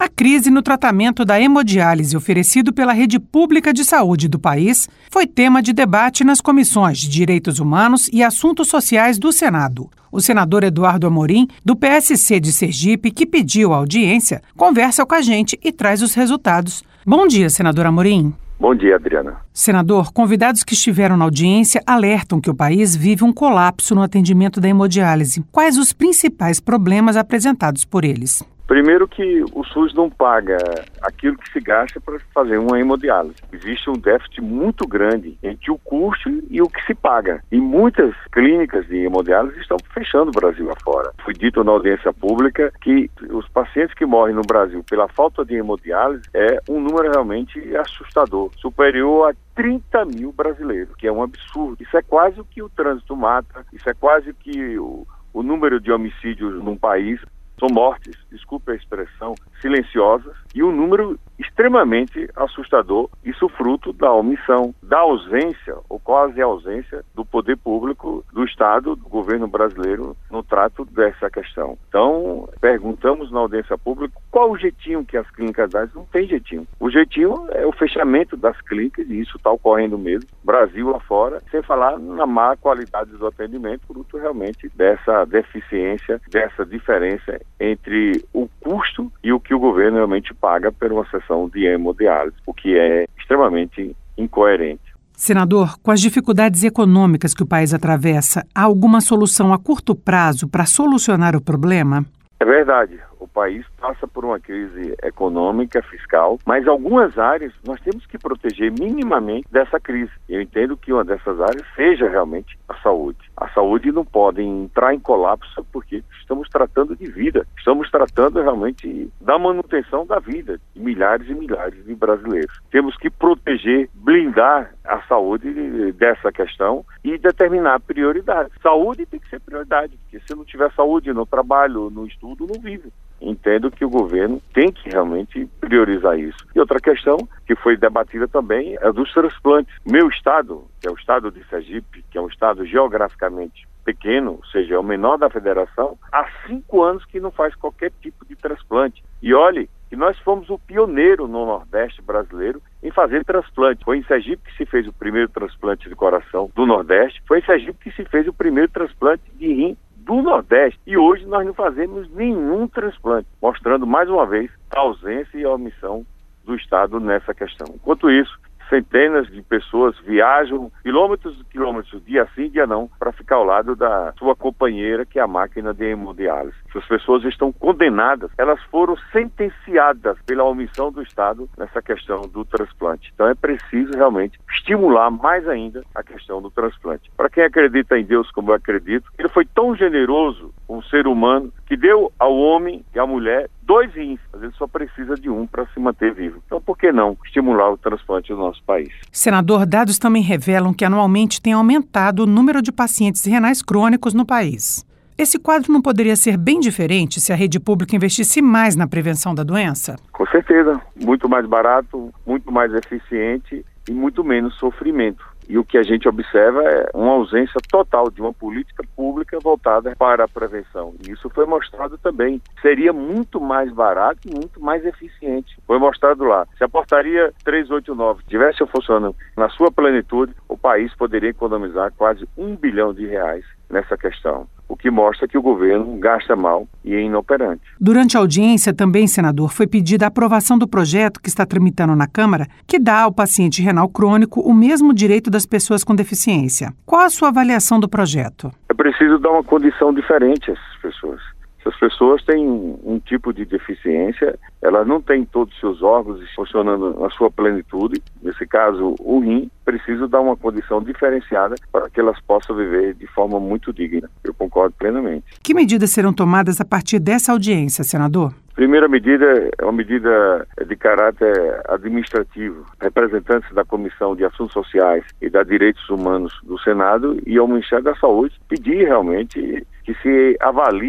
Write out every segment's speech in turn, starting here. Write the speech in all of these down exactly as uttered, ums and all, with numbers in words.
A crise no tratamento da hemodiálise oferecido pela rede pública de saúde do país foi tema de debate nas comissões de Direitos Humanos e Assuntos Sociais do Senado. O senador Eduardo Amorim, do P S C de Sergipe, que pediu a audiência, conversa com a gente e traz os resultados. Bom dia, senador Amorim. Bom dia, Adriana. Senador, convidados que estiveram na audiência alertam que o país vive um colapso no atendimento da hemodiálise. Quais os principais problemas apresentados por eles? Primeiro que o SUS não paga aquilo que se gasta para fazer uma hemodiálise. Existe um déficit muito grande entre o custo e o que se paga. E muitas clínicas de hemodiálise estão fechando o Brasil afora. Foi dito na audiência pública que os pacientes que morrem no Brasil pela falta de hemodiálise é um número realmente assustador, superior a trinta mil brasileiros, que é um absurdo. Isso é quase o que o trânsito mata, isso é quase o que o, o número de homicídios num país. São mortes, desculpe a expressão, silenciosas e um número extremamente assustador, isso fruto da omissão, da ausência ou quase ausência do poder público, do Estado, do governo brasileiro no trato dessa questão. Então, perguntamos na audiência pública qual o jeitinho que as clínicas dão. Não tem jeitinho. O jeitinho é o fechamento das clínicas e isso está ocorrendo mesmo, Brasil afora, sem falar na má qualidade do atendimento, fruto realmente dessa deficiência, dessa diferença entre o custo e o que o governo realmente paga por uma sessão de hemodiálise, o que é extremamente incoerente. Senador, com as dificuldades econômicas que o país atravessa, há alguma solução a curto prazo para solucionar o problema? É verdade. O país passa por uma crise econômica, fiscal, mas algumas áreas nós temos que proteger minimamente dessa crise. Eu entendo que uma dessas áreas seja realmente a saúde. A saúde não pode entrar em colapso porque estamos tratando de vida. Estamos tratando realmente da manutenção da vida de milhares e milhares de brasileiros. Temos que proteger, blindar a saúde dessa questão e determinar prioridades. Saúde tem que ser prioridade, porque se não tiver saúde no trabalho, no estudo, não vive. Entendo que o governo tem que realmente priorizar isso. E outra questão que foi debatida também é dos transplantes. Meu estado, que é o estado de Sergipe, que é um estado geograficamente pequeno, ou seja, é o menor da federação, há cinco anos que não faz qualquer tipo de transplante. E olhe que nós fomos o pioneiro no Nordeste brasileiro em fazer transplante. Foi em Sergipe que se fez o primeiro transplante de coração do Nordeste, foi em Sergipe que se fez o primeiro transplante de rim do Nordeste. E hoje nós não fazemos nenhum transplante, mostrando mais uma vez a ausência e a omissão do Estado nessa questão. Enquanto isso, centenas de pessoas viajam quilômetros e quilômetros, dia sim, dia não, para ficar ao lado da sua companheira, que é a máquina de hemodiálise. Essas pessoas estão condenadas, elas foram sentenciadas pela omissão do Estado nessa questão do transplante. Então é preciso realmente estimular mais ainda a questão do transplante. Para quem acredita em Deus como eu acredito, ele foi tão generoso com o ser humano que deu ao homem e à mulher dois rins, mas ele só precisa de um para se manter vivo. Então, por que não estimular o transplante no nosso país? Senador, dados também revelam que anualmente tem aumentado o número de pacientes renais crônicos no país. Esse quadro não poderia ser bem diferente se a rede pública investisse mais na prevenção da doença? Com certeza. Muito mais barato, muito mais eficiente e muito menos sofrimento. E o que a gente observa é uma ausência total de uma política pública voltada para a prevenção. E isso foi mostrado também. Seria muito mais barato e muito mais eficiente. Foi mostrado lá. Se a portaria trezentos e oitenta e nove estivesse funcionando na sua plenitude, o país poderia economizar quase um bilhão de reais nessa questão. O que mostra que o governo gasta mal e é inoperante. Durante a audiência também, senador, foi pedida a aprovação do projeto que está tramitando na Câmara, que dá ao paciente renal crônico o mesmo direito das pessoas com deficiência. Qual a sua avaliação do projeto? É preciso dar uma condição diferente a essas pessoas. Essas pessoas têm um tipo de deficiência, elas não têm todos os seus órgãos funcionando na sua plenitude. Nesse caso, o rim precisa dar uma condição diferenciada para que elas possam viver de forma muito digna. Eu concordo plenamente. Que medidas serão tomadas a partir dessa audiência, senador? Primeira medida é uma medida de caráter administrativo. Representantes da Comissão de Assuntos Sociais e da Direitos Humanos do Senado e ao Ministério da Saúde pedir realmente que se avalie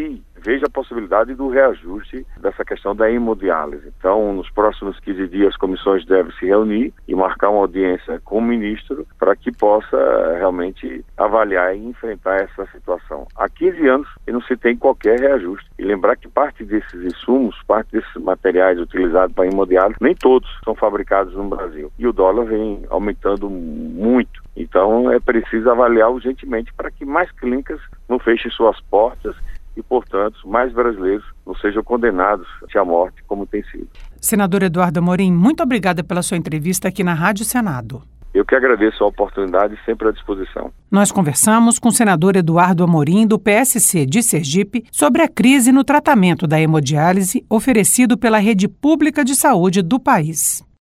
vejo a possibilidade do reajuste dessa questão da hemodiálise. Então, nos próximos quinze dias, as comissões devem se reunir e marcar uma audiência com o ministro para que possa realmente avaliar e enfrentar essa situação. Há quinze anos e não se tem qualquer reajuste. E lembrar que parte desses insumos, parte desses materiais utilizados para hemodiálise, nem todos são fabricados no Brasil. E o dólar vem aumentando muito. Então, é preciso avaliar urgentemente para que mais clínicas não fechem suas portas e, portanto, mais brasileiros não sejam condenados à morte, como tem sido. Senador Eduardo Amorim, muito obrigada pela sua entrevista aqui na Rádio Senado. Eu que agradeço a oportunidade, sempre à disposição. Nós conversamos com o senador Eduardo Amorim, do P S C de Sergipe, sobre a crise no tratamento da hemodiálise oferecido pela rede pública de saúde do país.